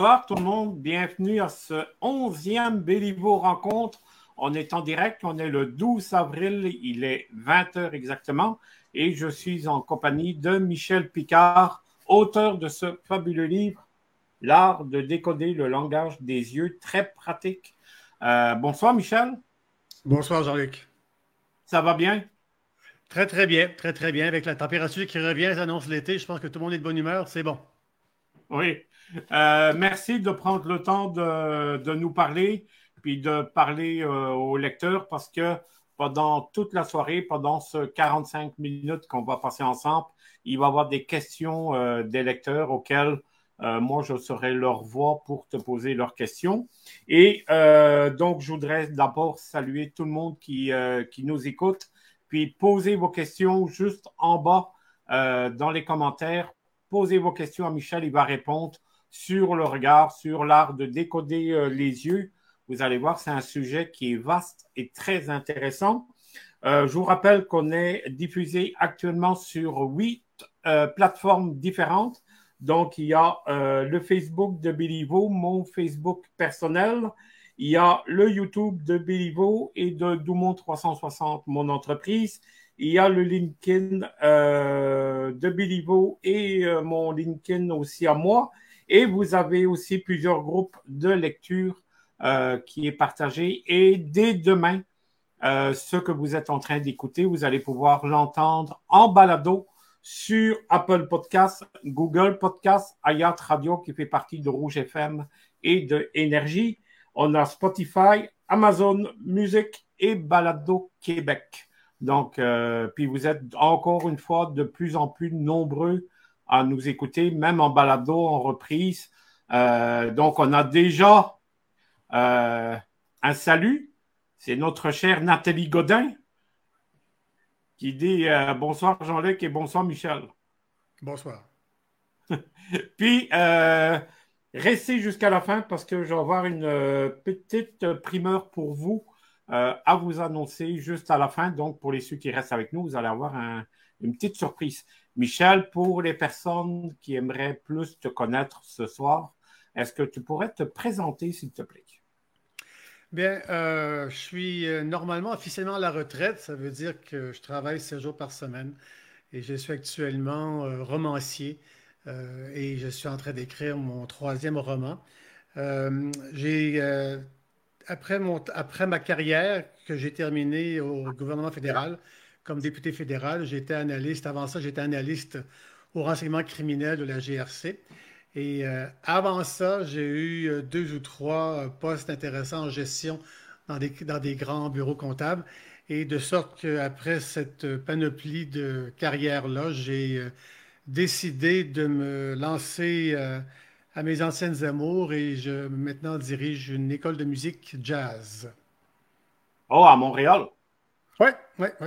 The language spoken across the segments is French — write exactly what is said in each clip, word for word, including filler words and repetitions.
Bonsoir tout le monde, bienvenue à ce onzième Béliveau Rencontre. On est en direct, on est le douze avril, il est vingt heures exactement et je suis en compagnie de Michel Picard, auteur de ce fabuleux livre, L'art de décoder le langage des yeux, très pratique. Euh, bonsoir Michel. Bonsoir Jean-Luc. Ça va bien? Très très bien, très très bien. Avec la température qui revient, ça annonce l'été, je pense que tout le monde est de bonne humeur, c'est bon. Oui. Euh, merci de prendre le temps de, de nous parler, puis de parler euh, aux lecteurs parce que pendant toute la soirée, pendant ce quarante-cinq minutes qu'on va passer ensemble, il va y avoir des questions euh, des lecteurs auxquelles euh, moi, je serai leur voix pour te poser leurs questions. Et euh, donc, je voudrais d'abord saluer tout le monde qui, euh, qui nous écoute, puis poser vos questions juste en bas euh, dans les commentaires. Posez vos questions à Michel, il va répondre sur le regard, sur l'art de décoder euh, les yeux. Vous allez voir, c'est un sujet qui est vaste et très intéressant. Euh, je vous rappelle qu'on est diffusé actuellement sur huit euh, plateformes différentes. Donc, il y a euh, le Facebook de Béliveau, mon Facebook personnel. Il y a le YouTube de Béliveau et de Doumont trois cent soixante, mon entreprise. Il y a le LinkedIn euh, de Béliveau et euh, mon LinkedIn aussi à moi. Et vous avez aussi plusieurs groupes de lecture euh, qui est partagé. Et dès demain, euh, ce que vous êtes en train d'écouter, vous allez pouvoir l'entendre en balado sur Apple Podcasts, Google Podcasts, Hayat Radio qui fait partie de Rouge F M et de Énergie. On a Spotify, Amazon Music et Balado Québec. Donc, euh, puis vous êtes encore une fois de plus en plus nombreux à nous écouter, même en balado, en reprise. Euh, donc, on a déjà euh, un salut. C'est notre chère Nathalie Godin qui dit euh, bonsoir Jean-Luc et bonsoir Michel. Bonsoir. Puis, euh, restez jusqu'à la fin parce que je vais avoir une euh, petite primeur pour vous euh, à vous annoncer juste à la fin. Donc, pour les ceux qui restent avec nous, vous allez avoir un, une petite surprise. Michel, pour les personnes qui aimeraient plus te connaître ce soir, est-ce que tu pourrais te présenter, s'il te plaît? Bien, euh, je suis euh, normalement officiellement à la retraite. Ça veut dire que je travaille sept jours par semaine et je suis actuellement euh, romancier euh, et je suis en train d'écrire mon troisième roman. Euh, j'ai, euh, après mon, après ma carrière que j'ai terminée au gouvernement fédéral comme député fédéral, j'étais analyste. Avant ça, j'étais analyste au renseignement criminel de la G R C. Et euh, avant ça, j'ai eu euh, deux ou trois euh, postes intéressants en gestion dans des, dans des grands bureaux comptables. Et de sorte qu'après cette euh, panoplie de carrières-là, j'ai euh, décidé de me lancer euh, à mes anciennes amours et je maintenant dirige une école de musique jazz. Oh, à Montréal. Oui, oui, oui.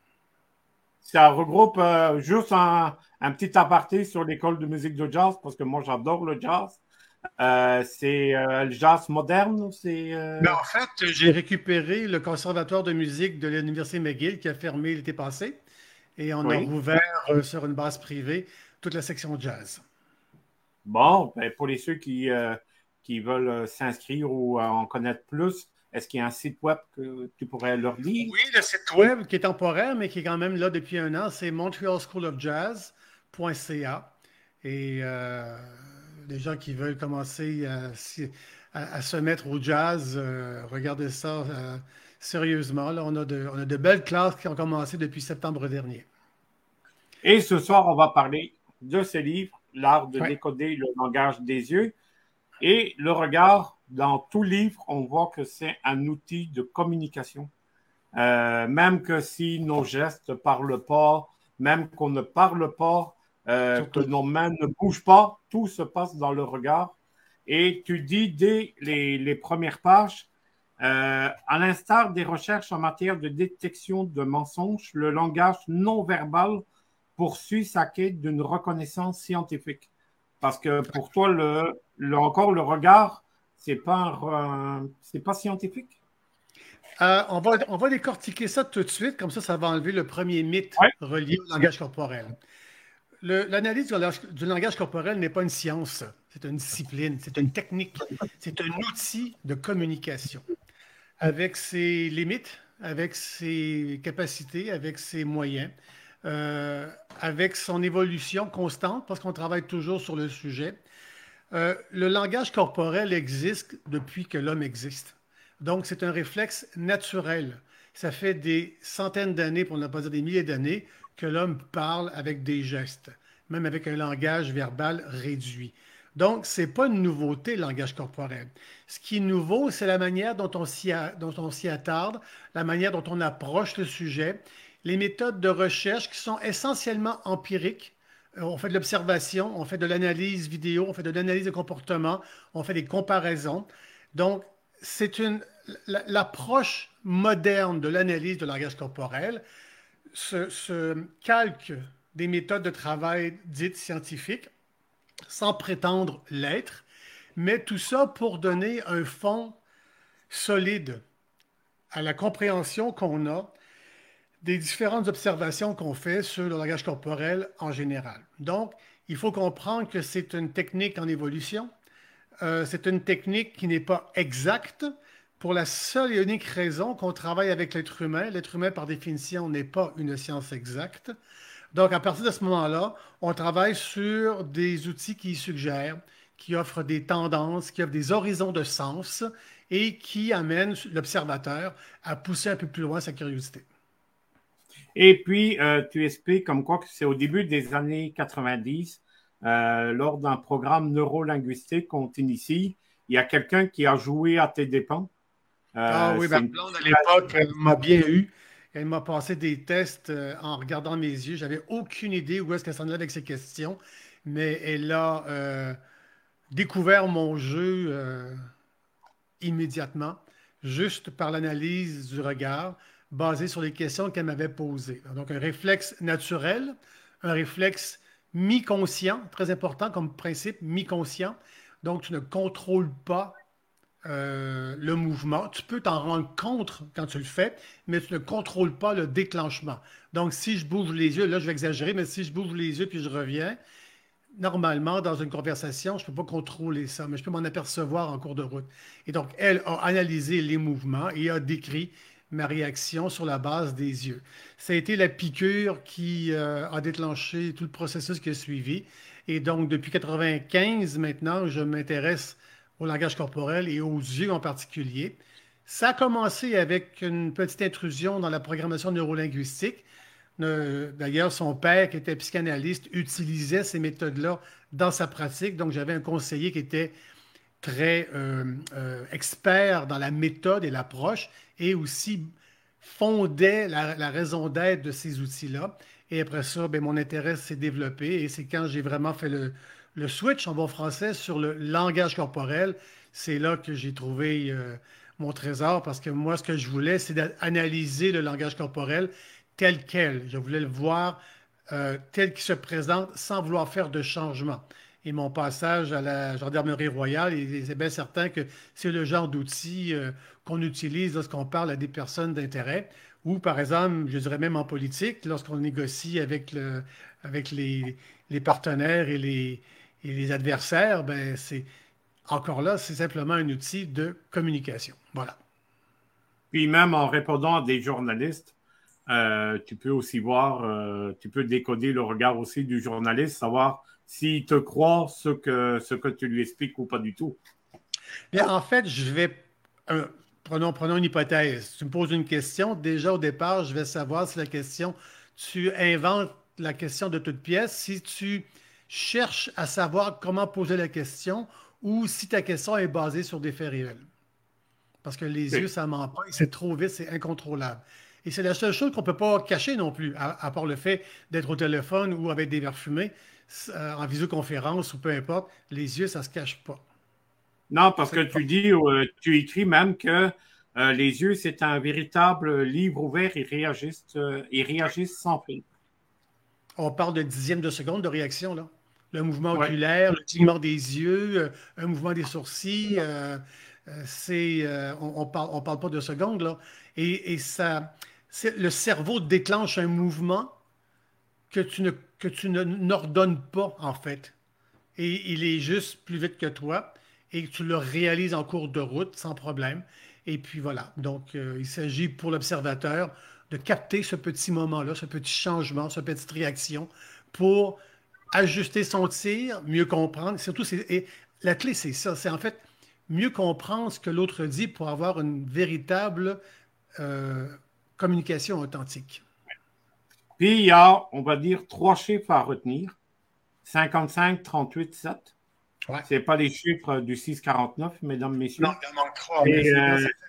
Ça regroupe euh, juste un, un petit aparté sur l'école de musique de jazz parce que moi, j'adore le jazz. Euh, c'est euh, le jazz moderne, c'est... Mais euh, en fait, j'ai récupéré le conservatoire de musique de l'Université McGill qui a fermé l'été passé et on a Oui. rouvert euh, sur une base privée toute la section jazz. Bon, ben, pour les ceux qui, euh, qui veulent euh, s'inscrire ou euh, en connaître plus, est-ce qu'il y a un site web que tu pourrais leur dire? Oui, le site web qui est temporaire, mais qui est quand même là depuis un an, c'est montreal school of jazz point c a. Et euh, les gens qui veulent commencer à, s'y- à- à se mettre au jazz, euh, regardez ça euh, sérieusement. Là, on a de, on a de belles classes qui ont commencé depuis septembre dernier. Et ce soir, on va parler de ce livre, L'art de Ouais. décoder le langage des yeux. Et le regard, dans tout livre, on voit que c'est un outil de communication. Euh, même que si nos gestes ne parlent pas, même qu'on ne parle pas, euh, que Surtout. nos mains ne bougent pas, tout se passe dans le regard. Et tu dis dès les, les premières pages, euh, à l'instar des recherches en matière de détection de mensonges, le langage non verbal poursuit sa quête d'une reconnaissance scientifique. Parce que pour toi, le, le encore le regard, c'est pas, un, c'est pas scientifique. Euh, on va, on va décortiquer ça tout de suite, comme ça, ça va enlever le premier mythe Ouais. relié au langage corporel. le- l'analyse du langage, du langage corporel n'est pas une science, c'est une discipline, c'est une technique, c'est un outil de communication avec ses limites, avec ses capacités, avec ses moyens, euh, avec son évolution constante, parce qu'on travaille toujours sur le sujet. Euh, le langage corporel existe depuis que l'homme existe. Donc, c'est un réflexe naturel. Ça fait des centaines d'années, pour ne pas dire des milliers d'années, que l'homme parle avec des gestes, même avec un langage verbal réduit. Donc, ce n'est pas une nouveauté, le langage corporel. Ce qui est nouveau, c'est la manière dont on s'y a- dont on s'y attarde, la manière dont on approche le sujet, les méthodes de recherche qui sont essentiellement empiriques. Euh, On fait de l'observation, on fait de l'analyse vidéo, on fait de l'analyse de comportement, on fait des comparaisons. Donc, c'est une la- l'approche moderne de l'analyse de langage corporel se, se calque des méthodes de travail dites scientifiques sans prétendre l'être, mais tout ça pour donner un fond solide à la compréhension qu'on a des différentes observations qu'on fait sur le langage corporel en général. Donc, il faut comprendre que c'est une technique en évolution. Euh, c'est une technique qui n'est pas exacte pour la seule et unique raison qu'on travaille avec l'être humain. L'être humain, par définition, n'est pas une science exacte. Donc, à partir de ce moment-là, on travaille sur des outils qui suggèrent, qui offrent des tendances, qui offrent des horizons de sens et qui amènent l'observateur à pousser un peu plus loin sa curiosité. Et puis, euh, tu expliques comme quoi que c'est au début des années quatre-vingt-dix, euh, lors d'un programme neurolinguistique qu'on t'initie, il y a quelqu'un qui a joué à tes dépens. Ah Euh, oui, c'est ma une blonde à l'époque, elle m'a bien eu. Elle m'a passé des tests euh, en regardant mes yeux. J'avais aucune idée où est-ce qu'elle s'en allait avec ces questions, mais elle a euh, découvert mon jeu euh, immédiatement, juste par l'analyse du regard, basée sur les questions qu'elle m'avait posées. Donc, un réflexe naturel, un réflexe mi-conscient, très important comme principe, mi-conscient. Donc, tu ne contrôles pas euh, le mouvement. Tu peux t'en rendre compte quand tu le fais, mais tu ne contrôles pas le déclenchement. Donc, si je bouge les yeux, là, je vais exagérer, mais si je bouge les yeux puis je reviens, normalement, dans une conversation, je ne peux pas contrôler ça, mais je peux m'en apercevoir en cours de route. Et donc, elle a analysé les mouvements et a décrit ma réaction sur la base des yeux. Ça a été la piqûre qui euh, a déclenché tout le processus qui a suivi. Et donc, depuis quatre-vingt-quinze, maintenant, je m'intéresse au langage corporel et aux yeux en particulier. Ça a commencé avec une petite intrusion dans la programmation neurolinguistique. Euh, D'ailleurs, son père, qui était psychanalyste, utilisait ces méthodes-là dans sa pratique. Donc, j'avais un conseiller qui était très euh, euh, expert dans la méthode et l'approche et aussi fondait la, la raison d'être de ces outils-là. Et après ça, ben, mon intérêt s'est développé et c'est quand j'ai vraiment fait le, le switch en bon français sur le langage corporel, c'est là que j'ai trouvé euh, mon trésor parce que moi, ce que je voulais, c'est d'analyser le langage corporel tel quel. Je voulais le voir euh, tel qu'il se présente sans vouloir faire de changement. Et mon passage à la Gendarmerie royale, c'est bien certain que c'est le genre d'outil euh, qu'on utilise lorsqu'on parle à des personnes d'intérêt ou, par exemple, je dirais même en politique, lorsqu'on négocie avec, le, avec les, les partenaires et les, et les adversaires, ben c'est encore là, c'est simplement un outil de communication. Voilà. Puis même en répondant à des journalistes, euh, tu peux aussi voir, euh, tu peux décoder le regard aussi du journaliste, savoir s'il te croit ce que, ce que tu lui expliques ou pas du tout. Bien, en fait, je vais. euh, prenons, prenons une hypothèse. Tu me poses une question. Déjà, au départ, je vais savoir si la question, tu inventes la question de toute pièce, si tu cherches à savoir comment poser la question ou si ta question est basée sur des faits réels. Parce que les yeux, OK. ça ment pas, et c'est trop vite, c'est incontrôlable. Et c'est la seule chose qu'on ne peut pas cacher non plus, à, à part le fait d'être au téléphone ou avec des verres fumés, euh, en visioconférence ou peu importe, les yeux, ça ne se cache pas. Non, parce C'est que tu dis, euh, tu écris même que euh, les yeux, c'est un véritable livre ouvert, ils réagissent, euh, ils réagissent sans fil. On parle de dixièmes de seconde de réaction, là. Le mouvement Oui. oculaire, le clignement des yeux, euh, un mouvement des sourcils, euh, euh, c'est, euh, on, on parle, on parle pas de secondes, là. Et, et ça, c'est- le cerveau déclenche un mouvement que tu ne, que tu ne, n'ordonnes pas, en fait. Et il est juste plus vite que toi et que tu le réalises en cours de route sans problème. Et puis voilà. Donc, euh, il s'agit pour l'observateur de capter ce petit moment-là, ce petit changement, cette petite réaction pour ajuster son tir, mieux comprendre. Surtout, c'est, et la clé, c'est ça. C'est en fait mieux comprendre ce que l'autre dit pour avoir une véritable euh, communication authentique. Puis, il y a, on va dire, trois chiffres à retenir. cinquante-cinq, trente-huit, sept. Ouais. Ce n'est pas les chiffres du six quarante-neuf, mesdames, Non, messieurs. il en manque trois, mais Et, c'est dans euh,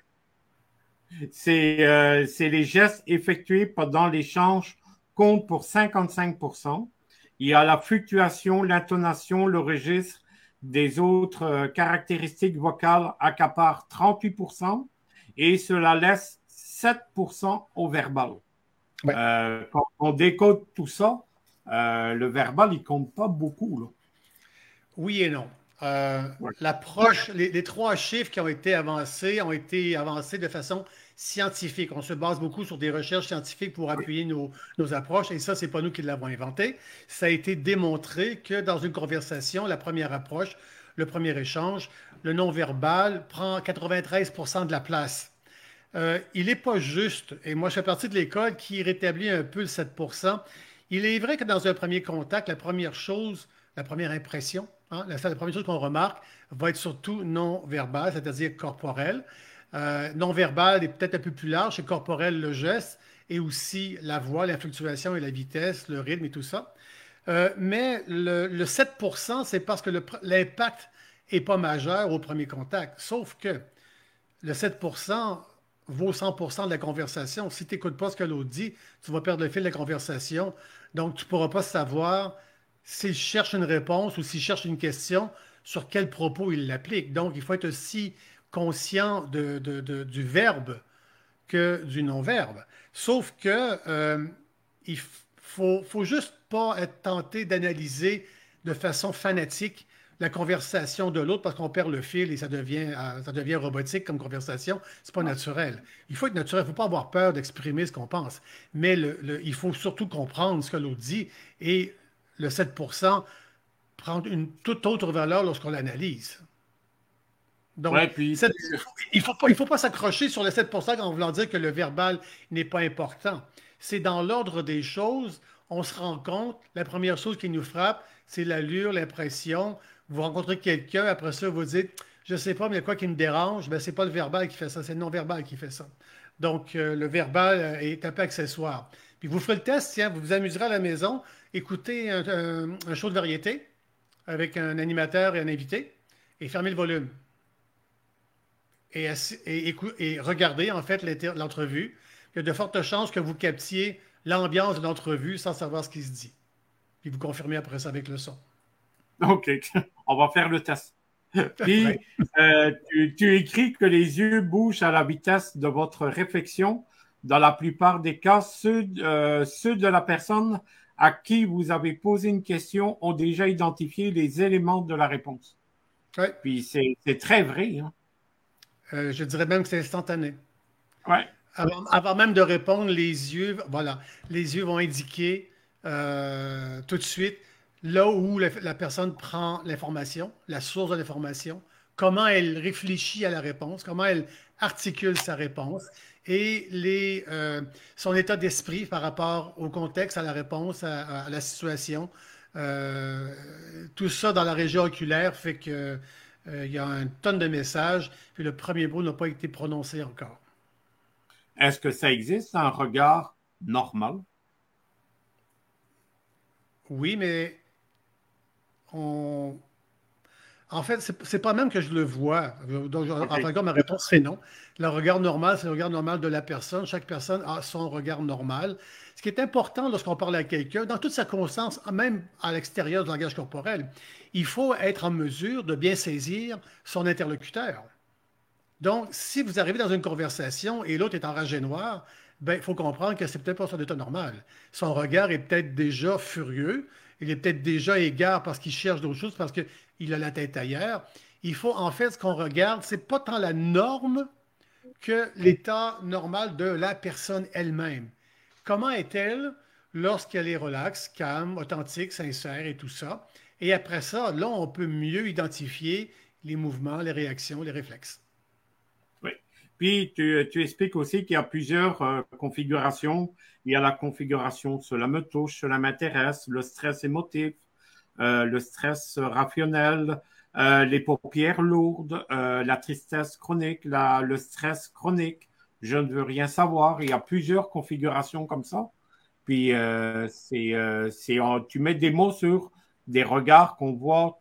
c'est euh, c'est les gestes effectués pendant l'échange comptent pour cinquante-cinq pour cent. Il y a la fluctuation, l'intonation, le registre des autres euh, caractéristiques vocales accaparent trente-huit pour cent et cela laisse sept pour cent au verbal. ouais. Euh, quand on décode tout ça, euh, le verbal, il compte pas beaucoup, là. Oui et non. Euh, Ouais. l'approche, les, les trois chiffres qui ont été avancés ont été avancés de façon scientifique. On se base beaucoup sur des recherches scientifiques pour appuyer nos, nos approches, et ça, c'est pas nous qui l'avons inventé. Ça a été démontré que dans une conversation, la première approche, le premier échange, le non-verbal prend quatre-vingt-treize pour cent de la place. Euh, il n'est pas juste, et moi je fais partie de l'école qui rétablit un peu le sept pour cent. Il est vrai que dans un premier contact, la première chose, la première impression, hein, la, la première chose qu'on remarque va être surtout non-verbale, c'est-à-dire corporelle. Euh, non-verbal est peut-être un peu plus large, c'est corporel le geste, et aussi la voix, la fluctuation et la vitesse, le rythme et tout ça. Euh, mais le, le sept pour cent, c'est parce que le- l'impact n'est pas majeur au premier contact. Sauf que le sept pour cent vaut cent pour cent de la conversation. Si tu n'écoutes pas ce que l'autre dit, tu vas perdre le fil de la conversation. Donc, tu ne pourras pas savoir s'il cherche une réponse ou s'il cherche une question, sur quel propos il l'applique. Donc, il faut être aussi conscient de- de- de- du verbe que du non-verbe. Sauf que euh, il faut, faut juste pas être tenté d'analyser de façon fanatique la conversation de l'autre parce qu'on perd le fil et ça devient, euh, ça devient robotique comme conversation. C'est pas naturel. Il faut être naturel. Il ne faut pas avoir peur d'exprimer ce qu'on pense. Mais le- le- il faut surtout comprendre ce que l'autre dit et le sept pour cent prendre une toute autre valeur lorsqu'on l'analyse. Donc, Ouais, puis, cette- il ne faut pas, il faut pas s'accrocher sur le sept pour cent en voulant dire que le verbal n'est pas important. C'est dans l'ordre des choses, on se rend compte, la première chose qui nous frappe, c'est l'allure, l'impression. Vous rencontrez quelqu'un, après ça, vous dites, je ne sais pas, mais il y a quoi qui me dérange? Ben, ce n'est pas le verbal qui fait ça, c'est le non-verbal qui fait ça. Donc, euh, le verbal euh, est un peu accessoire. Puis vous ferez le test, tiens, vous vous amuserez à la maison, écoutez un, un- un show de variété avec un animateur et un invité et fermez le volume et, et, et regardez en fait l'entrevue. Il y a de fortes chances que vous captiez l'ambiance de l'entrevue sans savoir ce qui se dit. Puis vous confirmez après ça avec le son. OK, on va faire le test. Ouais. Puis, euh, tu, tu écris que les yeux bougent à la vitesse de votre réflexion. Dans la plupart des cas, ceux, euh, ceux de la personne à qui vous avez posé une question ont déjà identifié les éléments de la réponse. Ouais. Puis, c'est c'est très vrai, hein? Euh, je dirais même que c'est instantané. Ouais. Avant, avant même de répondre, les yeux, voilà, les yeux vont indiquer euh, tout de suite là où la, la personne prend l'information, la source de l'information, comment elle réfléchit à la réponse, comment elle articule sa réponse et les, euh, son état d'esprit par rapport au contexte, à la réponse, à, à la situation. Euh, tout ça dans la région oculaire fait que euh, il y a une tonne de messages, puis le premier mot n'a pas été prononcé encore. Est-ce que ça existe, un regard normal? Oui, mais on... en fait, c'est n'est pas même que je le vois. Donc, en fin OK. de compte, ma réponse, c'est non. Le regard normal, c'est le regard normal de la personne. Chaque personne a son regard normal. Ce qui est important lorsqu'on parle à quelqu'un, dans toutes circonstances, même à l'extérieur du langage corporel, il faut être en mesure de bien saisir son interlocuteur. Donc, si vous arrivez dans une conversation et l'autre est enragé noir, ben, il faut comprendre que c'est peut-être pas son état normal. Son regard est peut-être déjà furieux, il est peut-être déjà égard parce qu'il cherche d'autres choses, parce qu'il a la tête ailleurs. Il faut, en fait, ce qu'on regarde, c'est pas tant la norme que l'état normal de la personne elle-même. Comment est-elle lorsqu'elle est relaxe, calme, authentique, sincère et tout ça. Et après ça, là, on peut mieux identifier les mouvements, les réactions, les réflexes. Oui. Puis, tu, tu expliques aussi qu'il y a plusieurs euh, configurations. Il y a la configuration cela me touche, cela m'intéresse, le stress émotif, euh, le stress rationnel, euh, les paupières lourdes, euh, la tristesse chronique, la, le stress chronique. Je ne veux rien savoir. Il y a plusieurs configurations comme ça. Puis, euh, c'est, euh, c'est, tu mets des mots sur des regards qu'on voit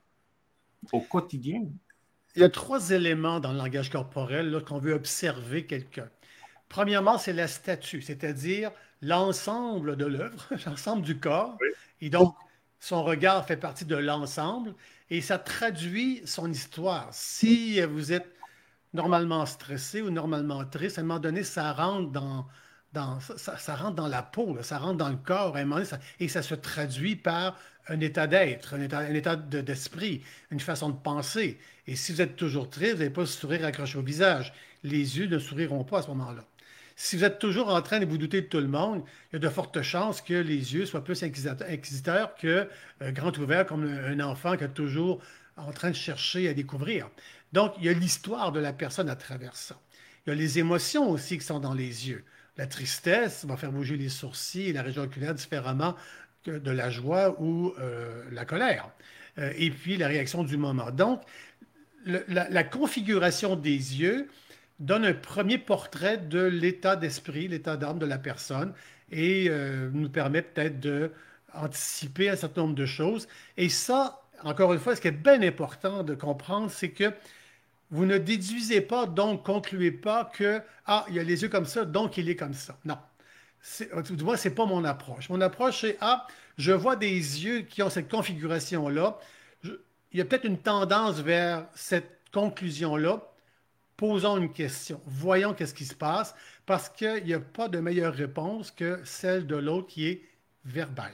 au quotidien. Il y a trois éléments dans le langage corporel lorsqu'on veut observer quelqu'un. Premièrement, c'est la statue, c'est-à-dire l'ensemble de l'œuvre, l'ensemble du corps. Oui. Et donc, son regard fait partie de l'ensemble et ça traduit son histoire. Si vous êtes normalement stressé ou normalement triste, à un moment donné, ça rentre dans, dans, ça, ça rentre dans la peau, là, ça rentre dans le corps, à un moment donné, ça- et ça se traduit par un état d'être, un état, un état de- d'esprit, une façon de penser. Et si vous êtes toujours triste, vous n'avez pas le sourire accroché au visage. Les yeux ne souriront pas à ce moment-là. Si vous êtes toujours en train de vous douter de tout le monde, il y a de fortes chances que les yeux soient plus inquisiteurs, inquisiteurs que euh, grand ouverts comme un enfant qui est toujours en train de chercher à découvrir. Donc, il y a l'histoire de la personne à travers ça. Il y a les émotions aussi qui sont dans les yeux. La tristesse va faire bouger les sourcils et la région oculaire différemment que de la joie ou euh, la colère. Euh, et puis la réaction du moment. Donc, le- la, la configuration des yeux donne un premier portrait de l'état d'esprit, l'état d'âme de la personne et euh, nous permet peut-être d'anticiper un certain nombre de choses. Et ça, encore une fois, ce qui est bien important de comprendre, c'est que vous ne déduisez pas, donc concluez pas que, ah, il y a les yeux comme ça, donc il est comme ça. Non. C'est- Du moins, ce n'est pas mon approche. Mon approche, c'est, ah, je vois des yeux qui ont cette configuration-là. Je- Il y a peut-être une tendance vers cette conclusion-là. Posons une question. Voyons qu'est-ce qui se passe, parce qu'il n'y a pas de meilleure réponse que celle de l'autre qui est verbale.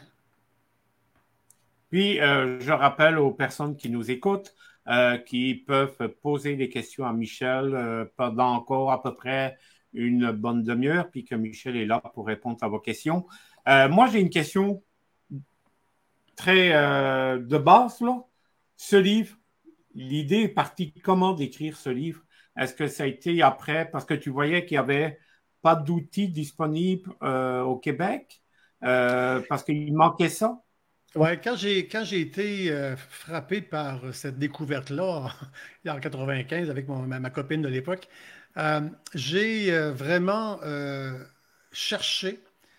Puis, euh, je rappelle aux personnes qui nous écoutent euh, qui peuvent poser des questions à Michel euh, pendant encore à peu près une bonne demi-heure, puis que Michel est là pour répondre à vos questions. Euh, moi, j'ai une question très euh, de base, là. Ce livre, l'idée est partie comment d'écrire ce livre? Est-ce que ça a été après, parce que tu voyais qu'il n'y avait pas d'outils disponibles euh, au Québec, euh, parce qu'il manquait ça? Ouais, quand j'ai quand j'ai été euh, frappé par cette découverte-là en quatre-vingt-quinze avec mon- ma, ma copine de l'époque, euh, j'ai euh, vraiment euh, cherché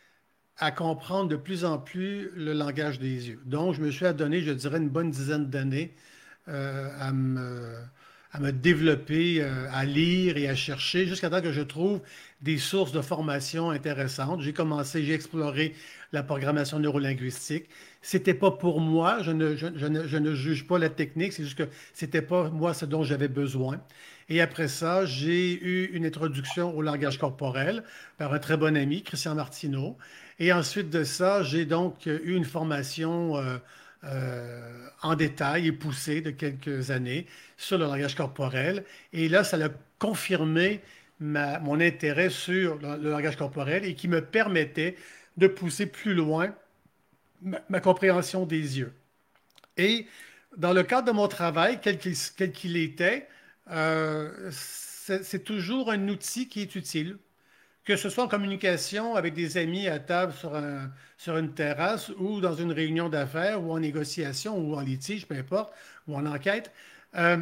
à comprendre de plus en plus le langage des yeux. Donc, je me suis adonné, je dirais, une bonne dizaine d'années euh, à me, à me développer, euh, à lire et à chercher jusqu'à temps que je trouve des sources de formation intéressantes. J'ai commencé, j'ai exploré la programmation neurolinguistique. C'était pas pour moi, je ne, je, je ne, je ne juge pas la technique, c'est juste que c'était pas moi ce dont j'avais besoin. Et après ça, j'ai eu une introduction au langage corporel par un très bon ami, Christian Martineau. Et ensuite de ça, j'ai donc eu une formation euh, euh, en détail et poussée de quelques années sur le langage corporel. Et là, ça a confirmé ma- mon intérêt sur le, le langage corporel et qui me permettait de pousser plus loin ma, ma compréhension des yeux. Et dans le cadre de mon travail, quel qu'il quel qu'il était, euh, c'est c'est toujours un outil qui est utile que ce soit en communication avec des amis à table sur un- sur une terrasse ou dans une réunion d'affaires ou en négociation ou en litige, peu importe, ou en enquête, euh,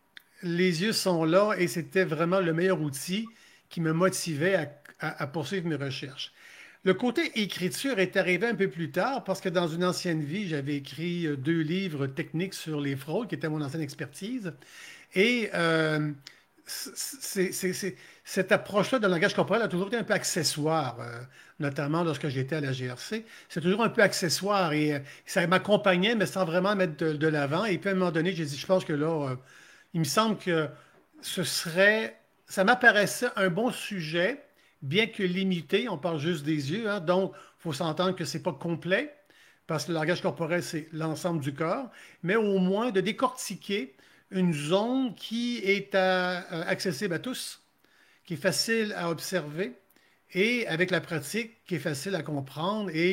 les yeux sont là et c'était vraiment le meilleur outil qui me motivait à, à- à poursuivre mes recherches. Le côté écriture est arrivé un peu plus tard parce que dans une ancienne vie, j'avais écrit euh, deux livres techniques sur les fraudes, qui étaient mon ancienne expertise. Et euh, c'est- c'est- c'est- cette approche-là de langage corporel a toujours été un peu accessoire, euh, notamment lorsque j'étais à la G R C. C'est toujours un peu accessoire et euh, ça m'accompagnait, mais sans vraiment mettre de, de l'avant. Et puis à un moment donné, j'ai dit, je pense que là, euh, il me semble que ce serait, ça m'apparaissait un bon sujet, bien que limité. On parle juste des yeux, hein, donc il faut s'entendre que c'est pas complet, parce que le langage corporel, c'est l'ensemble du corps, mais au moins de décortiquer une zone qui est à- euh, accessible à tous, qui est facile à observer et avec la pratique, qui est facile à comprendre et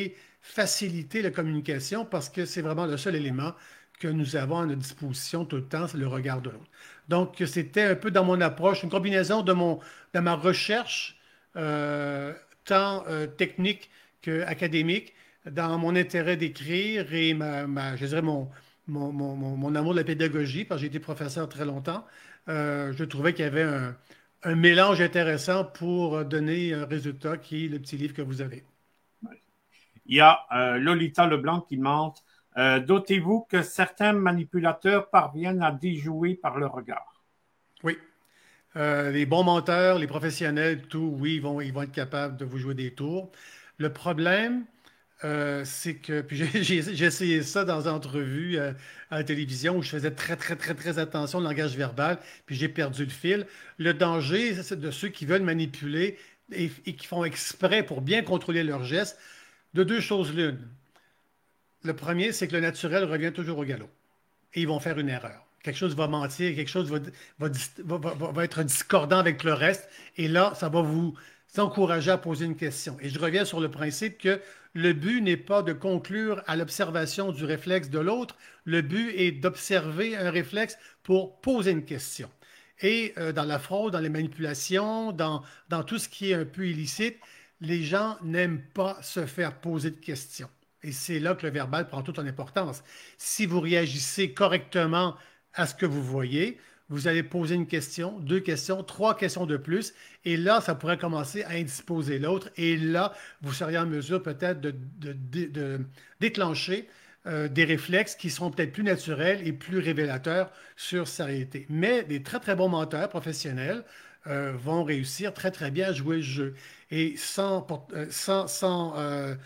faciliter la communication parce que c'est vraiment le seul élément que nous avons à notre disposition tout le temps, c'est le regard de l'autre. Donc, c'était un peu dans mon approche, une combinaison de, mon, de ma recherche, euh, tant euh, technique qu'académique, dans mon intérêt d'écrire et ma, ma- je dirais mon, mon, mon- mon- mon amour de la pédagogie, parce que j'ai été professeur très longtemps. Euh, je trouvais qu'il y avait un, un mélange intéressant pour donner un résultat qui est le petit livre que vous avez. Il y a euh, Lolita Leblanc qui demande euh, Dotez-vous que certains manipulateurs parviennent à déjouer par le regard? Oui. Euh, les bons menteurs, les professionnels, tout, oui, ils vont, ils vont être capables de vous jouer des tours. Le problème, euh, c'est que, puis j'ai j'ai- j'ai essayé ça dans une entrevue euh, à la télévision où je faisais très, très, très, très attention au langage verbal, puis j'ai perdu le fil. Le danger, c'est de ceux qui veulent manipuler et, et qui font exprès pour bien contrôler leurs gestes, de deux choses l'une. Le premier, c'est que le naturel revient toujours au galop et ils vont faire une erreur. Quelque chose va mentir, quelque chose va, va, va, va- va être discordant avec le reste. Et là, ça va vous encourager à poser une question. Et je reviens sur le principe que le but n'est pas de conclure à l'observation du réflexe de l'autre. Le but est d'observer un réflexe pour poser une question. Et euh, dans la fraude, dans les manipulations, dans, dans tout ce qui est un peu illicite, les gens n'aiment pas se faire poser de questions. Et c'est là que le verbal prend toute son importance. Si vous réagissez correctement à ce que vous voyez, vous allez poser une question, deux questions, trois questions de plus, et là, ça pourrait commencer à indisposer l'autre, et là, vous seriez en mesure peut-être de, de- de- de déclencher euh, des réflexes qui seront peut-être plus naturels et plus révélateurs sur sa réalité. Mais des très, très bons menteurs professionnels euh, vont réussir très, très bien à jouer le jeu. Et sans, pour- euh, sans, sans, euh,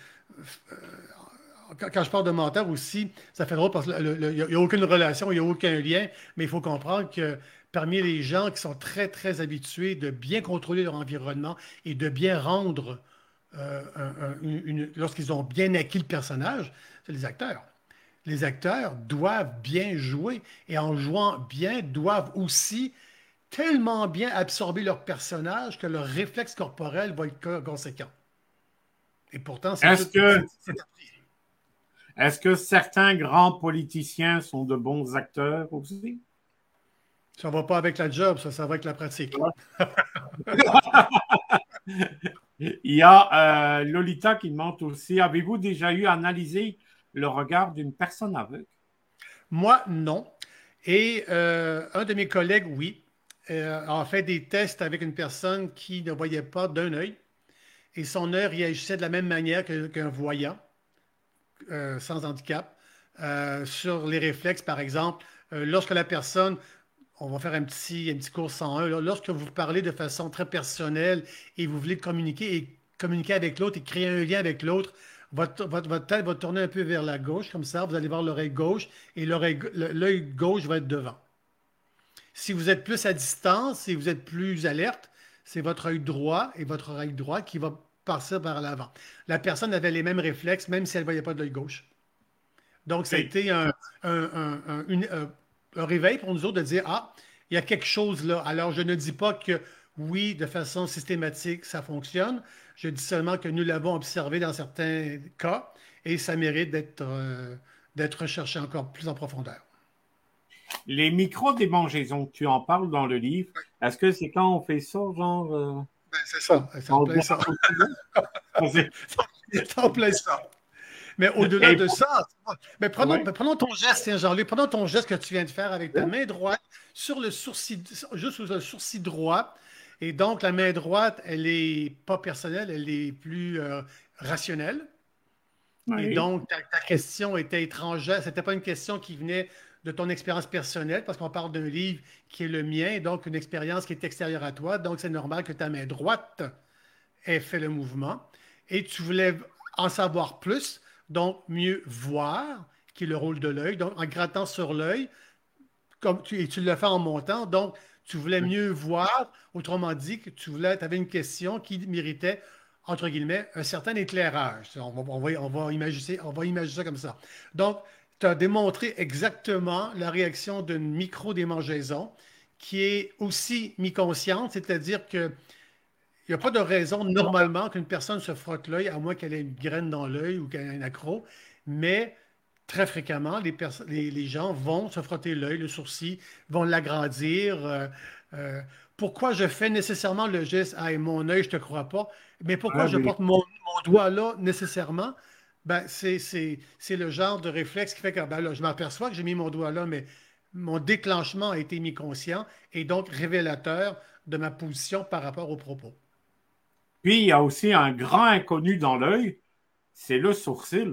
quand, quand je parle de menteur aussi, ça fait drôle parce qu'il n'y a, y a aucune relation, il n'y a aucun lien, mais il faut comprendre que parmi les gens qui sont très, très habitués de bien contrôler leur environnement et de bien rendre, euh, un- un- une- une- lorsqu'ils ont bien acquis le personnage, c'est les acteurs. Les acteurs doivent bien jouer et en jouant bien, doivent aussi tellement bien absorber leur personnage que leur réflexe corporel va être co- conséquent. Et pourtant, c'est Est-ce tout. que, c'est- c'est appris. est-ce que certains grands politiciens sont de bons acteurs aussi? Ça ne va pas avec la job, ça, ça va avec la pratique. Il y a euh, Lolita qui demande aussi Avez-vous déjà eu à analyser le regard d'une personne aveugle? Moi, non. Et euh, un de mes collègues, oui, euh, a fait des tests avec une personne qui ne voyait pas d'un œil et son œil réagissait de la même manière que- qu'un voyant euh, sans handicap. Euh, sur les réflexes, par exemple, euh, lorsque la personne, on va faire un petit, un petit cours cent un, là, lorsque vous parlez de façon très personnelle et vous voulez communiquer et communiquer avec l'autre et créer un lien avec l'autre, votre, votre, votre tête va tourner un peu vers la gauche, comme ça, vous allez voir l'oreille gauche et l'oreille, l'œil gauche va être devant. Si vous êtes plus à distance et vous êtes plus alerte, c'est votre œil droit et votre oreille droite qui va passer par l'avant. La personne avait les mêmes réflexes, même si elle ne voyait pas de l'œil gauche. Donc, ça a OK. été un, un- un- un- une- un- un réveil pour nous autres de dire, ah, il y a quelque chose là. Alors, je ne dis pas que oui, de façon systématique, ça fonctionne. Je dis seulement que nous l'avons observé dans certains cas et ça mérite d'être euh, d'être recherché encore plus en profondeur. Les micro-démangeaisons, tu en parles dans le livre. Est-ce que c'est quand on fait ça, genre, euh, Ben, c'est ça, c'est en on plein dérange ça. aussi? C'est en plein ça. Mais au-delà Et de pour- ça, mais prenons, ouais. ben, prenons ton geste, tiens, Jean-Luc, prenons ton geste que tu viens de faire avec ta main droite sur le sourcil, juste sous le sourcil droit. Et donc, la main droite, elle est pas personnelle, elle est plus euh, rationnelle. Et Oui. donc, ta, ta question était étrangère. C'était pas une question qui venait de ton expérience personnelle, parce qu'on parle d'un livre qui est le mien, donc une expérience qui est extérieure à toi. Donc, c'est normal que ta main droite ait fait le mouvement. Et tu voulais en savoir plus, donc mieux voir, qui est le rôle de l'œil. Donc, en grattant sur l'œil, comme tu, et tu le fais en montant, donc tu voulais mieux voir, autrement dit, que tu voulais, tu avais une question qui méritait, entre guillemets, un certain éclairage. On va, on va, on va imaginer, on va imaginer ça comme ça. Donc, tu as démontré exactement la réaction d'une micro-démangeaison qui est aussi mi-consciente, c'est-à-dire que il n'y a pas de raison normalement qu'une personne se frotte l'œil, à moins qu'elle ait une graine dans l'œil ou qu'elle ait un accro. Mais très fréquemment, les, perso- les- les gens vont se frotter l'œil, le sourcil, vont l'agrandir. euh, euh, pourquoi je fais nécessairement le geste, ah, mon œil, je ne te crois pas, mais pourquoi Ah je oui. porte mon, mon doigt là nécessairement? Ben, c'est, c'est, c'est le genre de réflexe qui fait que ben là, je m'aperçois que j'ai mis mon doigt là, mais mon déclenchement a été mis conscient et donc révélateur de ma position par rapport aux propos. Puis, il y a aussi un grand inconnu dans l'œil, c'est le sourcil,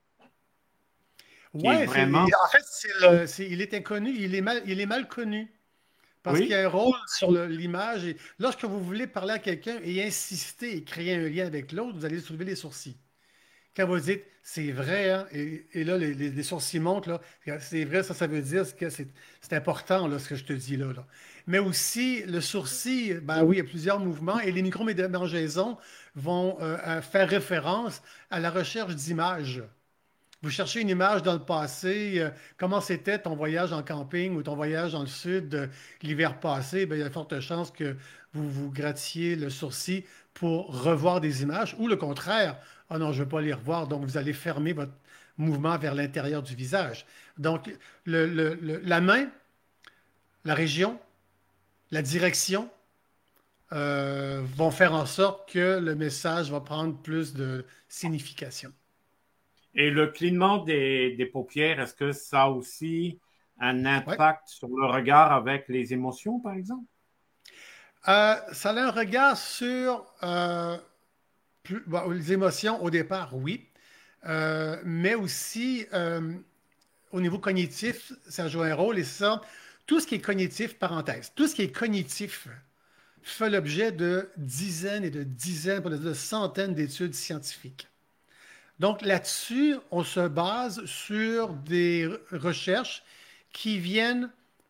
qui est Ouais, c'est, vraiment, en fait, c'est le- c'est- il est inconnu, il est mal, il est mal connu. Parce qu'il y oui, a un rôle sur le- l'image. Et lorsque vous voulez parler à quelqu'un et insister et créer un lien avec l'autre, vous allez soulever les sourcils. Quand vous dites c'est vrai, hein, et, et là, les, les- les sourcils montent, là, c'est vrai, ça, ça veut dire que c'est c'est important, là, ce que je te dis là, là. Mais aussi, le sourcil, ben oui, il y a plusieurs mouvements et les microménageaisons vont euh, euh, faire référence à la recherche d'images. Vous cherchez une image dans le passé, euh, comment c'était ton voyage en camping ou ton voyage dans le sud euh, l'hiver passé, ben, il y a de fortes chances que vous vous grattiez le sourcil pour revoir des images ou le contraire. Ah non, je ne veux pas les revoir, donc vous allez fermer votre mouvement vers l'intérieur du visage. Donc, le- le- le- la main, la région, la direction euh, vont faire en sorte que le message va prendre plus de signification. et le clignement des, des paupières, est-ce que ça a aussi un Ouais. impact sur le regard avec les émotions, par exemple? Euh, ça a un regard sur euh, plus- bon, les émotions au départ, oui. Euh, mais aussi euh, au niveau cognitif, ça joue un rôle et ça, tout ce qui est cognitif, parenthèse, tout ce qui est cognitif fait l'objet de dizaines et de dizaines, pour ne pas dire de centaines d'études scientifiques. Donc là-dessus, on se base sur des recherches qui viennent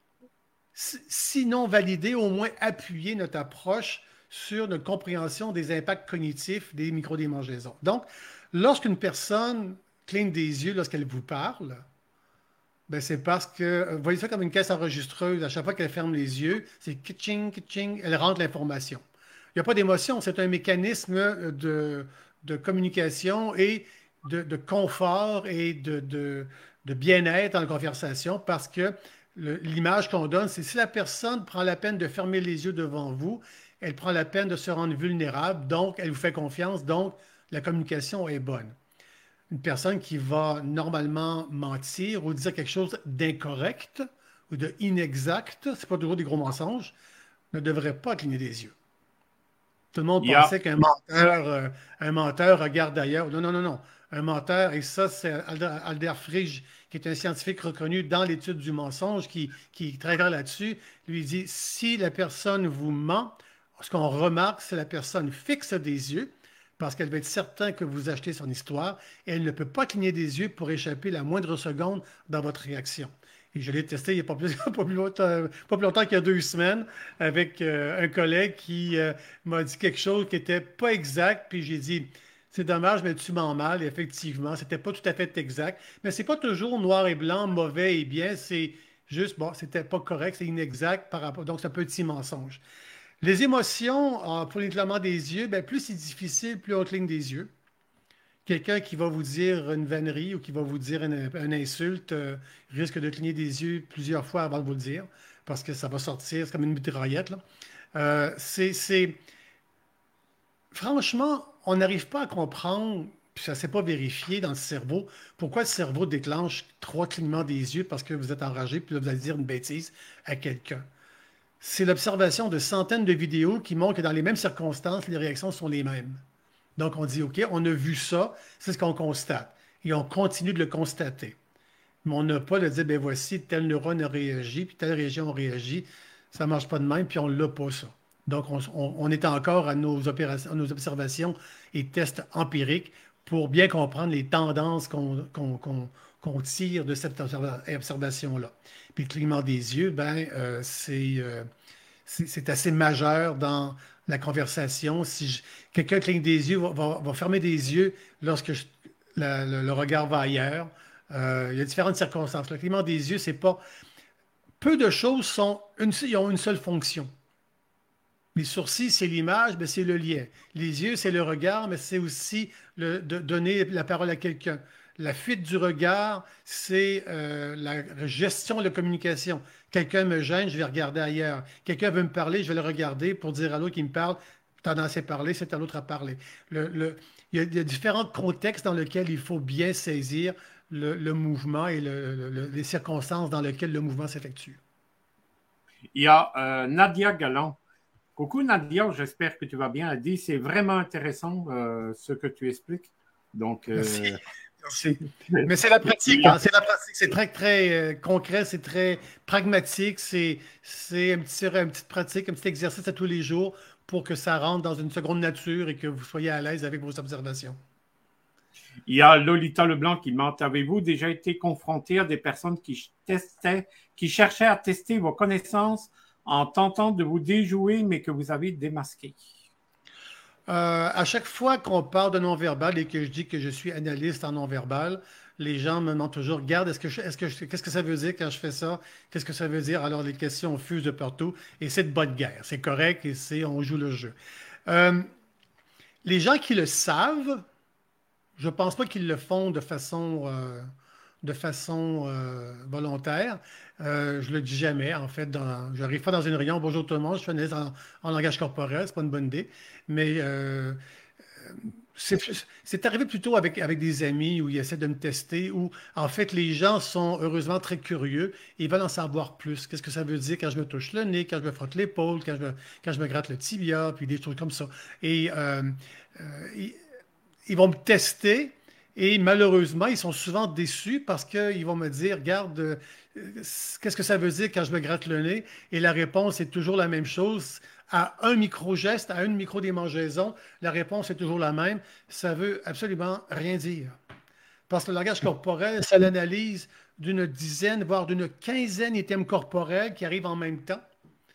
sinon valider, au moins appuyer notre approche sur notre compréhension des impacts cognitifs des microdémangeaisons. Donc, lorsqu'une personne cligne des yeux lorsqu'elle vous parle, ben c'est parce que, vous voyez ça comme une caisse enregistreuse, à chaque fois qu'elle ferme les yeux, c'est kitching, kitching, elle rentre l'information. Il n'y a pas d'émotion, c'est un mécanisme de, de communication et de, de confort et de, de, de bien-être dans la conversation parce que le- l'image qu'on donne, c'est si la personne prend la peine de fermer les yeux devant vous, elle prend la peine de se rendre vulnérable, donc elle vous fait confiance, donc la communication est bonne. Une personne qui va normalement mentir ou dire quelque chose d'incorrect ou de inexact, c'est pas toujours des gros mensonges, ne devrait pas cligner des yeux. Tout le monde Il y a, pensait qu'un menteur, euh, un menteur regarde ailleurs. Non, non, non, non. Un menteur, et ça, c'est Alder, Alder Frige, qui est un scientifique reconnu dans l'étude du mensonge, qui, qui travaille là-dessus, lui dit, si la personne vous ment, ce qu'on remarque, c'est la personne fixe des yeux, parce qu'elle veut être certaine que vous achetez son histoire, et elle ne peut pas cligner des yeux pour échapper la moindre seconde dans votre réaction. Et je l'ai testé il n'y a pas plus, pas plus longtemps, pas plus longtemps qu'il y a deux semaines avec euh, un collègue qui euh, m'a dit quelque chose qui n'était pas exact, puis j'ai dit, c'est dommage, mais tu mens mal. Et effectivement, c'était pas tout à fait exact. Mais c'est pas toujours noir et blanc, mauvais et bien, c'est juste, bon, c'était pas correct, c'est inexact par rapport, donc c'est un petit mensonge. Les émotions, euh, pour l'éclatement des yeux, ben, plus c'est difficile, plus on cligne des yeux. Quelqu'un qui va vous dire une vannerie ou qui va vous dire une, une insulte euh, risque de cligner des yeux plusieurs fois avant de vous le dire, parce que ça va sortir, c'est comme une mitraillette, là. Euh, c'est, c'est- Franchement, on n'arrive pas à comprendre, puis ça ne s'est pas vérifié dans le cerveau, pourquoi le cerveau déclenche trois clignements des yeux parce que vous êtes enragé, puis là, vous allez dire une bêtise à quelqu'un. C'est l'observation de centaines de vidéos qui montrent que dans les mêmes circonstances, les réactions sont les mêmes. Donc, on dit, OK, on a vu ça, c'est ce qu'on constate. Et on continue de le constater. Mais on n'a pas de dire, ben voici, tel neurone a réagi, puis telle région a réagi. Ça ne marche pas de même, puis on ne l'a pas, ça. Donc, on, on- on est encore à nos opérations, à nos observations et tests empiriques pour bien comprendre les tendances qu'on qu'on- qu'on- qu'on tire de cette observa- observation-là. Puis le clignement des yeux, ben, euh, c'est euh, c'est c'est assez majeur dans la conversation. Si je- quelqu'un cligne des yeux, va, va- va fermer des yeux lorsque je- la- le, le regard va ailleurs. Euh, il y a différentes circonstances. Le clignement des yeux, c'est pas. Peu de choses sont une, ils ont une seule fonction. Les sourcils, c'est l'image, mais c'est le lien. Les yeux, c'est le regard, mais c'est aussi le, de donner la parole à quelqu'un. La fuite du regard, c'est euh, la gestion de la communication. Quelqu'un me gêne, je vais regarder ailleurs. Quelqu'un veut me parler, je vais le regarder pour dire à l'autre qui me parle, tendance à parler, c'est à l'autre à parler. Le, le- il y a, il y a différents contextes dans lesquels il faut bien saisir le, le mouvement et le- le- le- les circonstances dans lesquelles le mouvement s'effectue. Il y a euh, Nadia Galland. Coucou Nadia, j'espère que tu vas bien. Elle dit c'est vraiment intéressant euh, ce que tu expliques. Donc, Merci. euh, Merci. Mais c'est la pratique, hein, c'est la pratique, c'est très, très euh, concret, c'est très pragmatique, c'est, c'est un petit, une petite pratique, un petit exercice à tous les jours pour que ça rentre dans une seconde nature et que vous soyez à l'aise avec vos observations. il y a Lolita Leblanc qui demande avez-vous déjà été confronté à des personnes qui testaient, qui cherchaient à tester vos connaissances en tentant de vous déjouer, mais que vous avez démasqué? Euh, à chaque fois qu'on parle de non-verbal et que je dis que je suis analyste en non-verbal, les gens me demandent toujours, regarde, est-ce que je- est-ce que je- qu'est-ce que ça veut dire quand je fais ça? Qu'est-ce que ça veut dire? Alors les questions fusent de partout et c'est de bonne guerre. C'est correct et c'est, on joue le jeu. Euh, les gens qui le savent, je ne pense pas qu'ils le font de façon, euh, de façon euh, volontaire. Euh, je le dis jamais, en fait. Dans, j'arrive pas dans une réunion, bonjour tout le monde, je suis analyste en, en langage corporel, c'est pas une bonne idée. Mais euh, c'est, c'est arrivé plutôt avec, avec des amis où ils essaient de me tester, où en fait les gens sont heureusement très curieux et ils veulent en savoir plus. Qu'est-ce que ça veut dire quand je me touche le nez, quand je me frotte l'épaule, quand je me, quand je me gratte le tibia, puis des trucs comme ça. Et euh, euh, ils, ils vont me tester et malheureusement, ils sont souvent déçus parce qu'ils vont me dire, regarde, euh, qu'est-ce que ça veut dire quand je me gratte le nez? Et la réponse est toujours la même chose. À un micro-geste, à une micro-démangeaison, la réponse est toujours la même. Ça veut absolument rien dire. Parce que le langage corporel, c'est l'analyse d'une dizaine, voire d'une quinzaine d'items corporels qui arrivent en même temps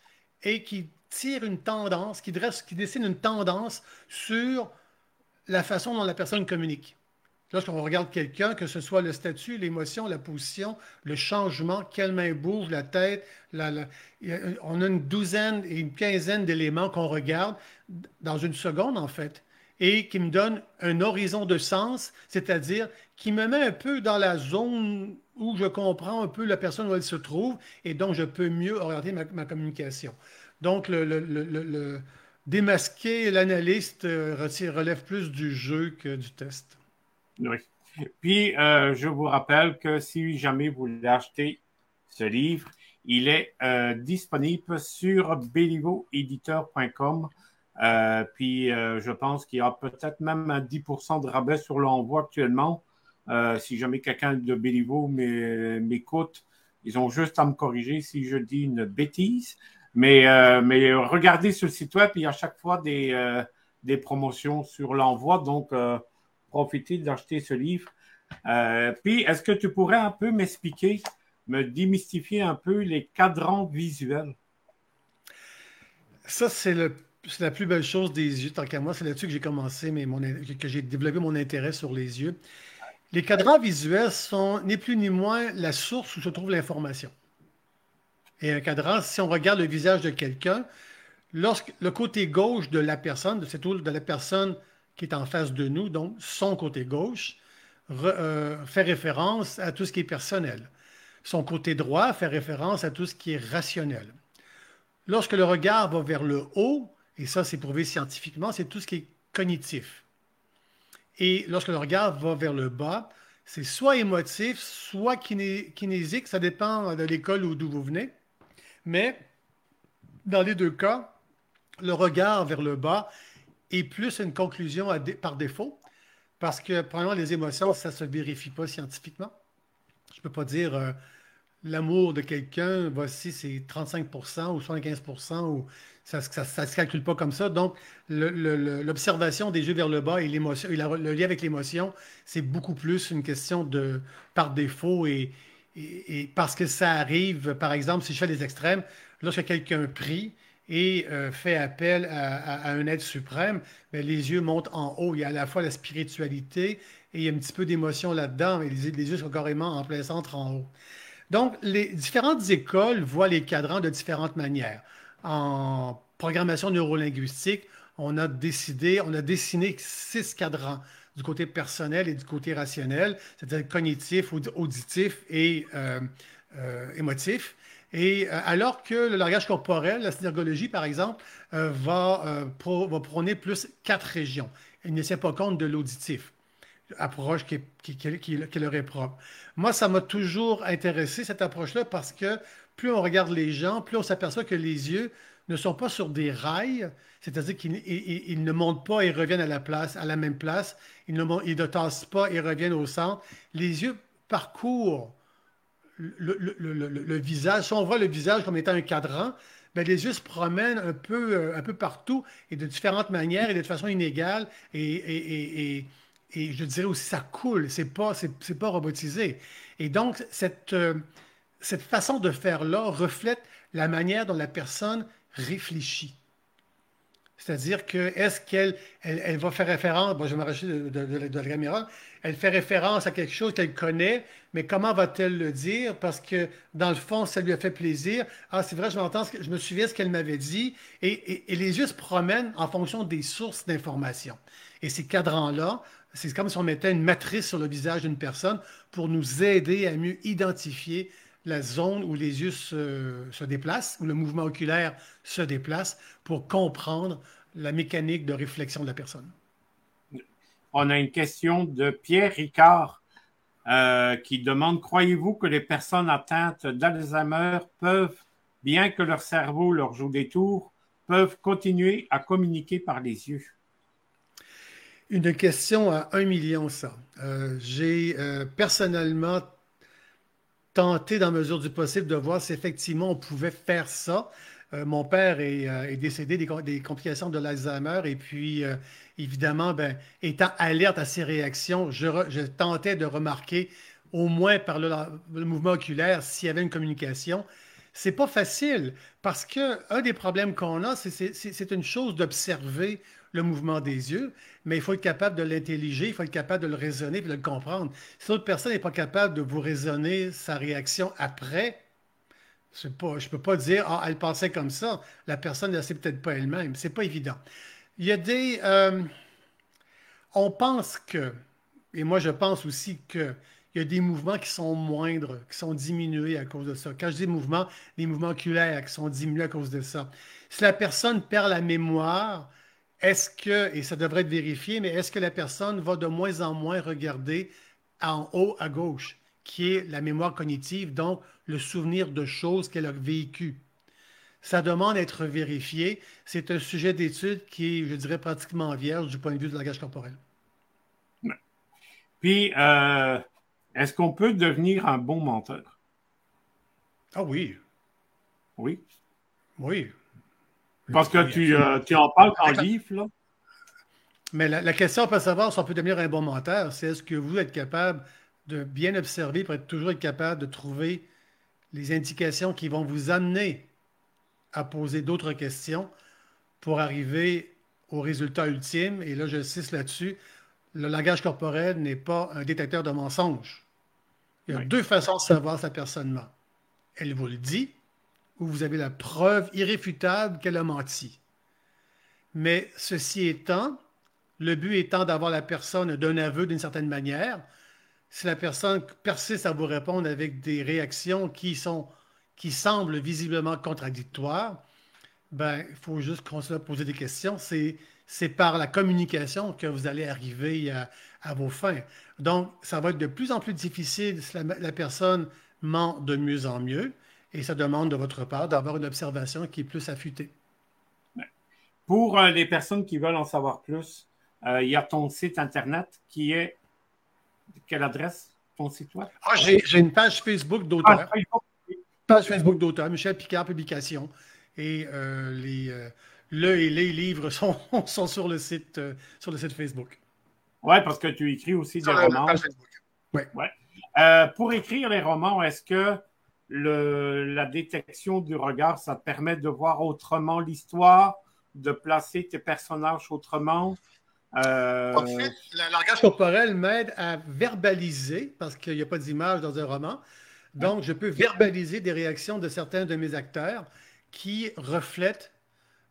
et qui tirent une tendance, qui dresse, qui dessine une tendance sur la façon dont la personne communique. Lorsqu'on regarde quelqu'un, que ce soit le statut, l'émotion, la position, le changement, quelle main bouge, la tête, la, la, on a une douzaine et une quinzaine d'éléments qu'on regarde dans une seconde, en fait, et qui me donnent un horizon de sens, c'est-à-dire qui me met un peu dans la zone où je comprends un peu la personne où elle se trouve et donc je peux mieux orienter ma, ma communication. Donc, le, le, le, le démasquer l'analyste euh, relève plus du jeu que du test. Oui. Puis, euh, je vous rappelle que si jamais vous voulez acheter ce livre, il est euh, disponible sur béliveau éditeur point com. Euh, puis, euh, je pense qu'il y a peut-être même un dix pour cent de rabais sur l'envoi actuellement. Euh, si jamais quelqu'un de Béliveau m'écoute, ils ont juste à me corriger si je dis une bêtise. Mais, euh, mais regardez sur le site web, il y a à chaque fois des, euh, des promotions sur l'envoi. Donc, euh, profitez d'acheter ce livre. Euh, puis, est-ce que tu pourrais un peu m'expliquer, me démystifier un peu les cadrans visuels? Ça, c'est le, c'est la plus belle chose des yeux, tant qu'à moi. C'est là-dessus que j'ai commencé, mais mon, que j'ai développé mon intérêt sur les yeux. Les cadrans visuels sont ni plus ni moins la source où se trouve l'information. Et un cadran, si on regarde le visage de quelqu'un, lorsque le côté gauche de la personne, c'est tout de la personne qui est en face de nous, donc son côté gauche, re, euh, fait référence à tout ce qui est personnel. Son côté droit fait référence à tout ce qui est rationnel. Lorsque le regard va vers le haut, et ça c'est prouvé scientifiquement, c'est tout ce qui est cognitif. Et lorsque le regard va vers le bas, c'est soit émotif, soit kiné kinésique, ça dépend de l'école ou d'où vous venez. Mais dans les deux cas, le regard vers le bas est plus une conclusion à dé par défaut, parce que, premièrement, les émotions, ça ne se vérifie pas scientifiquement. Je ne peux pas dire euh, l'amour de quelqu'un, voici, c'est trente-cinq pour cent ou soixante-quinze pour cent, ou ça ne se calcule pas comme ça. Donc, l'observation des yeux vers le bas et, l'émotion, et la, le lien avec l'émotion, c'est beaucoup plus une question de par défaut et, et, et, parce que ça arrive, par exemple, si je fais des extrêmes, lorsque quelqu'un prie et euh, fait appel à, à, à, un être suprême, bien, les yeux montent en haut. Il y a à la fois la spiritualité et il y a un petit peu d'émotion là-dedans, mais les, les yeux sont carrément en plein centre en haut. Donc, les différentes écoles voient les cadrans de différentes manières. En programmation neurolinguistique, on a décidé, on a dessiné six cadrans du côté personnel et du côté rationnel, c'est-à-dire cognitif, auditif et euh, euh, émotif. Et euh, alors que le langage corporel, la synergologie, par exemple, euh, va, euh, pro, va prôner plus quatre régions. Il ne tient pas compte de l'auditif, approche qui, est, qui, qui, qui, qui leur est propre. Moi, ça m'a toujours intéressé, cette approche-là, parce que plus on regarde les gens, plus on s'aperçoit que les yeux ne sont pas sur des rails, c'est-à-dire qu'ils ils, ils ne montent pas et reviennent à la place, à la même place, ils ne, ils ne tassent pas et reviennent au centre. Les yeux parcourent le, le, le, le, le visage. Si on voit le visage comme étant un cadran, bien, les yeux se promènent un peu, un peu partout et de différentes manières et de façon inégale. Et, et, et, et, et je dirais aussi, ça coule, c'est pas, c'est, c'est pas robotisé. Et donc, cette, euh, cette façon de faire-là reflète la manière dont la personne réfléchit. C'est-à-dire que est-ce qu'elle elle, elle va faire référence, bon, je vais m'arracher de, de, de, de la caméra, elle fait référence à quelque chose qu'elle connaît, mais comment va-t-elle le dire? Parce que dans le fond, ça lui a fait plaisir. Ah, c'est vrai, je m'entends, je me souviens ce qu'elle m'avait dit. Et, et, et les yeux se promènent en fonction des sources d'information. Et ces cadrans-là, c'est comme si on mettait une matrice sur le visage d'une personne pour nous aider à mieux identifier la zone où les yeux se, se déplacent, où le mouvement oculaire se déplace, pour comprendre la mécanique de réflexion de la personne. On a une question de Pierre Ricard euh, qui demande, croyez-vous que les personnes atteintes d'Alzheimer peuvent, bien que leur cerveau leur joue des tours, peuvent continuer à communiquer par les yeux? Une question à un million, ça. Euh, j'ai euh, personnellement tenté, dans mesure du possible, de voir si effectivement on pouvait faire ça. Euh, mon père est, euh, est décédé des, des, complications de l'Alzheimer et puis, euh, évidemment, ben, étant alerte à ses réactions, je, re, je tentais de remarquer, au moins par le, le mouvement oculaire, s'il y avait une communication. C'est pas facile parce qu'un des problèmes qu'on a, c'est une chose d'observer le mouvement des yeux, mais il faut être capable de l'intelliger, il faut être capable de le raisonner et de le comprendre. Si l'autre personne n'est pas capable de vous raisonner sa réaction après, pas, je ne peux pas dire ah, elle pensait comme ça. La personne ne le sait peut-être pas elle-même. C'est pas évident. Il y a des. Euh, on pense que, et moi je pense aussi que, il y a des mouvements qui sont moindres, qui sont diminués à cause de ça. Quand je dis mouvements, les mouvements oculaires qui sont diminués à cause de ça. Si la personne perd la mémoire, est-ce que, et ça devrait être vérifié, mais est-ce que la personne va de moins en moins regarder en haut à gauche, qui est la mémoire cognitive, donc le souvenir de choses qu'elle a vécues? Ça demande à être vérifié. C'est un sujet d'étude qui est, je dirais, pratiquement vierge du point de vue du langage corporel. Puis, euh, est-ce qu'on peut devenir un bon menteur? Ah oui. Oui. Oui. Parce que oui, tu, euh, tu en parles en livre, là. Mais la, la question pour savoir si on peut devenir un bon menteur, c'est est-ce que vous êtes capable de bien observer pour être toujours être capable de trouver les indications qui vont vous amener à poser d'autres questions pour arriver au résultat ultime. Et là, je insiste là-dessus, le langage corporel n'est pas un détecteur de mensonges. Il y a oui. deux façons de savoir sa personne ment. Elle vous le dit ou vous avez la preuve irréfutable qu'elle a menti. Mais ceci étant, le but étant d'avoir la personne d'un aveu d'une certaine manière, si la personne persiste à vous répondre avec des réactions qui sont qui semblent visiblement contradictoires, ben, il faut juste continuer à poser des questions. C'est par la communication que vous allez arriver à, à, vos fins. Donc, ça va être de plus en plus difficile si la, la personne ment de mieux en mieux et ça demande de votre part d'avoir une observation qui est plus affûtée. Pour euh, les personnes qui veulent en savoir plus, euh, il y a ton site Internet qui est... Quelle adresse, ton site web? Ah, j'ai une page Facebook d'auteur. Ah, page Facebook d'auteur, Michel Picard Publications. Et euh, les, euh, le et les livres sont, sont sur, le site, euh, sur le site Facebook. Oui, parce que tu écris aussi sur des romans. Oui. Ouais. Euh, pour écrire les romans, est-ce que le, la détection du regard, ça te permet de voir autrement l'histoire, de placer tes personnages autrement? Euh... En fait, le langage corporel m'aide à verbaliser, parce qu'il n'y a pas d'image dans un roman. Donc, ouais. je peux verbaliser des réactions de certains de mes acteurs qui reflètent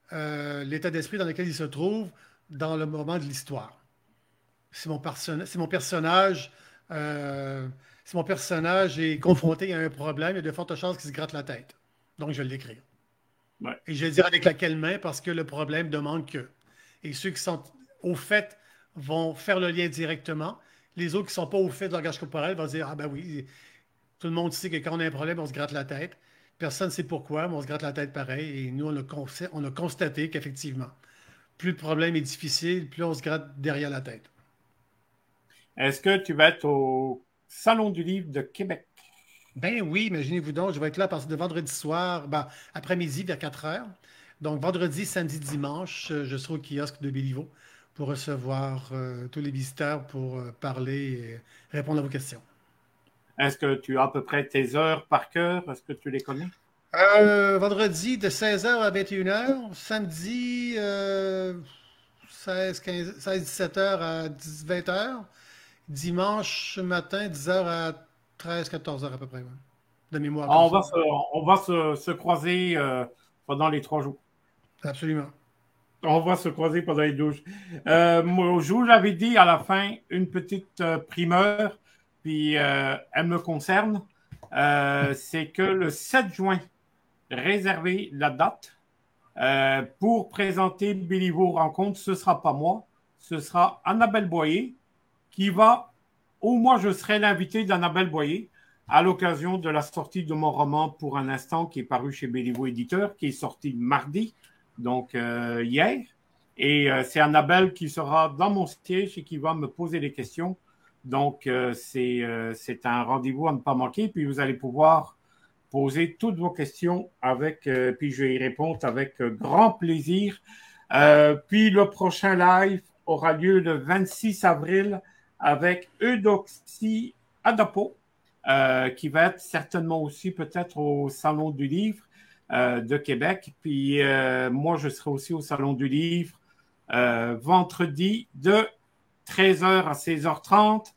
euh, l'état d'esprit dans lequel il se trouve dans le moment de l'histoire. Si mon, person- si mon personnage, euh, si mon personnage est confronté à un problème, il y a de fortes chances qu'il se gratte la tête. Donc, je vais l'écrire. Ouais. Et je vais le dire avec laquelle main parce que le problème demande que. Et ceux qui sont au fait vont faire le lien directement. Les autres qui ne sont pas au fait de langage corporel vont dire, ah ben oui, tout le monde sait que quand on a un problème, on se gratte la tête. Personne ne sait pourquoi, mais on se gratte la tête pareil. Et nous, on a, const- on a constaté qu'effectivement, plus le problème est difficile, plus on se gratte derrière la tête. Est-ce que tu vas être au Salon du livre de Québec? Ben oui, imaginez-vous donc, je vais être là à partir de vendredi soir, ben, après-midi vers quatre heures. Donc, vendredi, samedi, dimanche, euh, je serai au kiosque de Béliveau pour recevoir euh, tous les visiteurs pour euh, parler et répondre à vos questions. Est-ce que tu as à peu près tes heures par cœur? Est-ce que tu les connais? Euh, vendredi de seize heures à vingt et une heures. Samedi, euh, seize, quinze, seize, dix-sept heures à vingt heures. Dimanche matin, dix heures à treize, quatorze heures à peu près. Ouais. De mémoire Ah, comme on ça. va se, on va se, se croiser euh, pendant les trois jours. Absolument. On va se croiser pendant les douze. Euh, moi, je vous avais dit à la fin une petite euh, primeur, puis euh, elle me concerne. Euh, c'est que le sept juin, réservez la date euh, pour présenter Béliveau Rencontre. Ce ne sera pas moi, ce sera Annabelle Boyer qui va, ou moi je serai l'invité d'Annabelle Boyer à l'occasion de la sortie de mon roman Pour un instant qui est paru chez Béliveau Éditeur, qui est sorti mardi, donc euh, hier. Et euh, c'est Annabelle qui sera dans mon siège et qui va me poser des questions. Donc, euh, c'est, euh, c'est un rendez-vous à ne pas manquer. Puis, vous allez pouvoir poser toutes vos questions avec, euh, puis je vais y répondre avec euh, grand plaisir. Euh, puis, le prochain live aura lieu le vingt-six avril avec Eudoxie Adapo, euh, qui va être certainement aussi peut-être au Salon du Livre euh, de Québec. Puis, euh, moi, je serai aussi au Salon du Livre euh, vendredi de treize heures à seize heures trente,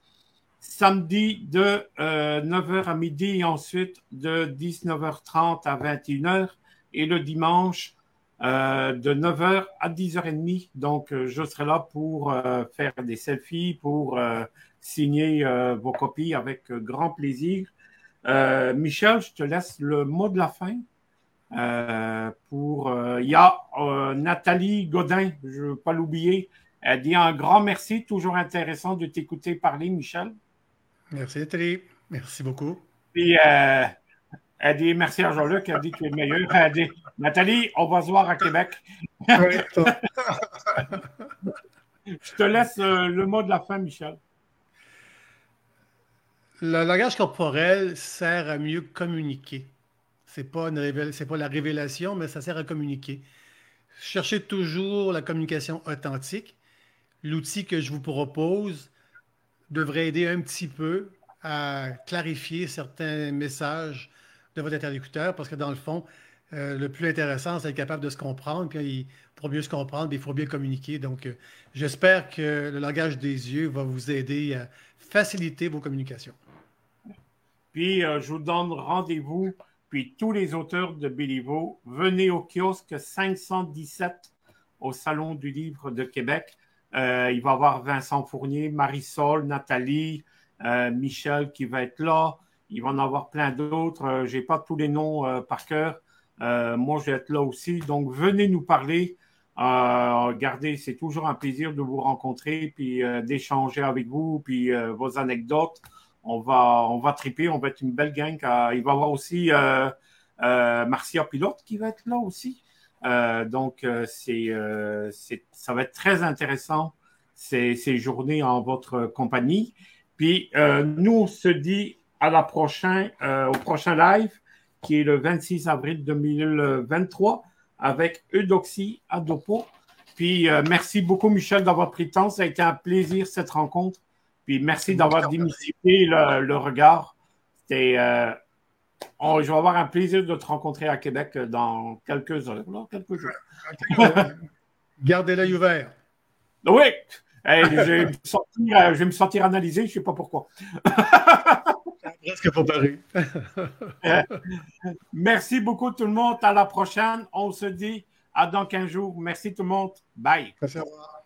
samedi de euh, neuf heures à midi et ensuite de dix-neuf heures trente à vingt et une heures et le dimanche euh, de neuf heures à dix heures trente. Donc, euh, je serai là pour euh, faire des selfies, pour euh, signer euh, vos copies avec euh, grand plaisir. Euh, Michel, je te laisse le mot de la fin. Euh, pour, euh, il y a euh, Nathalie Godin, je ne veux pas l'oublier. Elle dit un grand merci, toujours intéressant de t'écouter parler, Michel. Merci, Nathalie. Merci beaucoup. Puis, euh, elle dit merci à Jean-Luc, elle dit que tu es le meilleur. Elle dit Nathalie, on va se voir à Québec. Oui, je te laisse euh, le mot de la fin, Michel. le langage corporel sert à mieux communiquer. C'est pas une révél- c'est pas la révélation, mais ça sert à communiquer. Cherchez toujours la communication authentique. L'outil que je vous propose devrait aider un petit peu à clarifier certains messages de votre interlocuteur, parce que dans le fond, euh, le plus intéressant, c'est être capable de se comprendre. Puis pour mieux se comprendre, il faut bien communiquer. Donc, euh, j'espère que le langage des yeux va vous aider à faciliter vos communications. Puis, euh, je vous donne rendez-vous. Puis, tous les auteurs de Béliveau, venez au kiosque cinq cent dix-sept au Salon du Livre de Québec. Euh, il va y avoir Vincent Fournier, Marisol, Nathalie, euh, Michel qui va être là. Il va en avoir plein d'autres. Euh, je n'ai pas tous les noms euh, par cœur. Euh, moi, je vais être là aussi. Donc, venez nous parler. Euh, regardez, c'est toujours un plaisir de vous rencontrer, puis euh, d'échanger avec vous, puis euh, vos anecdotes. On va, on va triper, on va être une belle gang. Euh, il va y avoir aussi euh, euh, Marcia Pilote qui va être là aussi. Euh, donc, euh, c'est, euh, c'est, ça va être très intéressant ces, ces journées en votre compagnie. Puis, euh, nous, on se dit à la prochaine, euh, au prochain live, qui est le vingt-six avril deux mille vingt-trois, avec Eudoxie Adopo. Puis, euh, merci beaucoup, Michel, d'avoir pris le temps. Ça a été un plaisir, cette rencontre. Puis, merci d'avoir démystifié le, le regard. C'était... Euh, On, je vais avoir un plaisir de te rencontrer à Québec dans quelques heures, là, quelques jours. Gardez l'œil ouvert. Oui, hey, je, vais me sentir, je vais me sentir analysé, je ne sais pas pourquoi. Presque préparé. Merci beaucoup tout le monde. À la prochaine. On se dit À dans quinze jours. Merci tout le monde. Bye. Merci, au revoir.